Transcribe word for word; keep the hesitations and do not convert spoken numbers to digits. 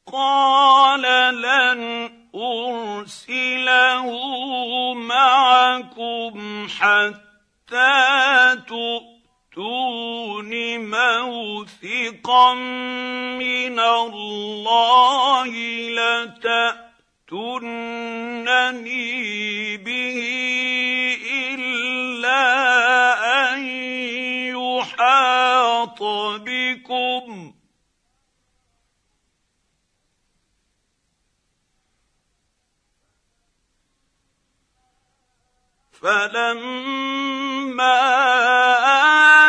قال لن أرسله معكم حتى تؤتون موثقا من الله لتأتونني به إلا أن يحاط بكم فلما